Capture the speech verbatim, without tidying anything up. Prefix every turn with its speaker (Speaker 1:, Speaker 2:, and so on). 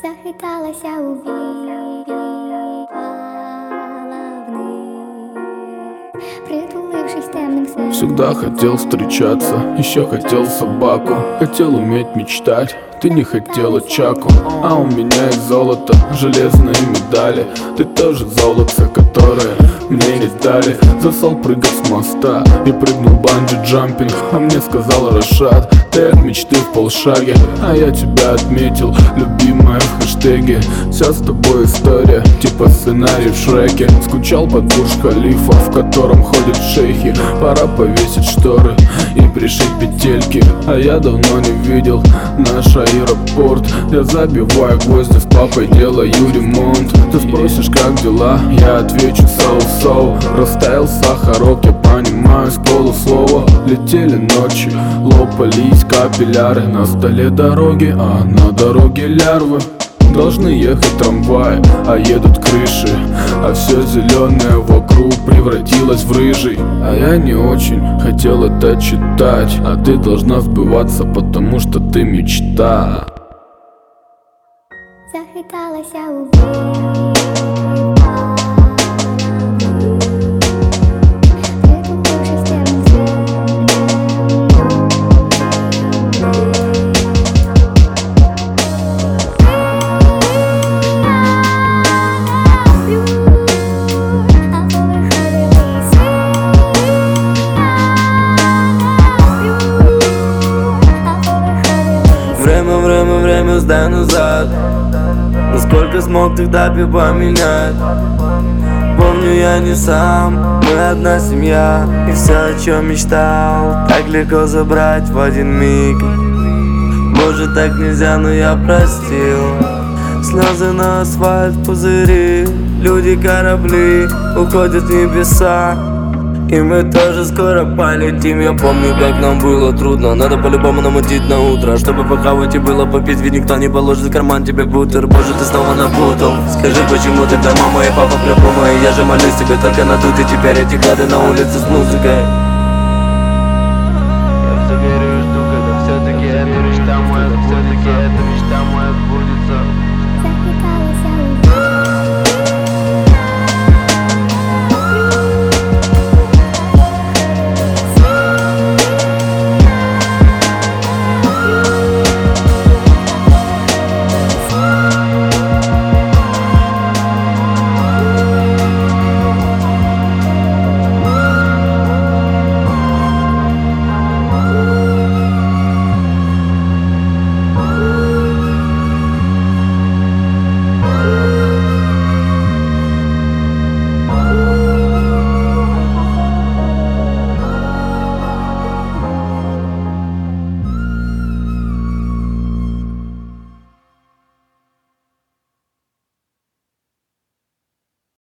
Speaker 1: Захиталася у вірі головних, притулившись темным светом.
Speaker 2: Всегда хотел встречаться, еще хотел собаку. Хотел уметь мечтать, ты не хотела чаку. А у меня из золота железные медали. Ты тоже золото, которое мне не дали. Засал прыгать с моста и прыгнул банджи-джампинг. А мне сказал Рашад: ты от мечты в полшаге. А я тебя отметил, любимая, в хэштеге. Вся с тобой история, типа сценарий в Шреке. Скучал под Бурдж-Халифа, в котором ходят шейхи. Пора повесить шторы и пришить петельки. А я давно не видел наш аэропорт. Я забиваю гвозди, с папой делаю ремонт. Ты спросишь, как дела, я отвечу соу-соу. Растаял сахарок, я понимаю с полуслова. Летели ночи, лопались капилляры. На столе дороги, а на дороге лярвы. Должны ехать трамваи, а едут крыши. А все зеленое вокруг превратилось в рыжий. А я не очень хотел это читать. А ты должна сбываться, потому что ты мечта.
Speaker 1: Захиталася у вірі.
Speaker 3: Время, время, время, сдай назад. Насколько смог тогда поменять? Помню, я не сам, мы одна семья. И все, о чем мечтал, так легко забрать в один миг. Может, так нельзя, но я простил. Слезы на асфальт, пузыри, люди, корабли уходят в небеса. И мы тоже скоро полетим. Я помню, как нам было трудно. Надо по-любому намутить на утро, чтобы похавать и было попить. Ведь никто не положит в карман тебе бутер. Боже, ты снова напутал. Скажи, почему ты там, мама и папа прям. Я же молюсь тебе только на тут. И теперь эти гады на улице с музыкой.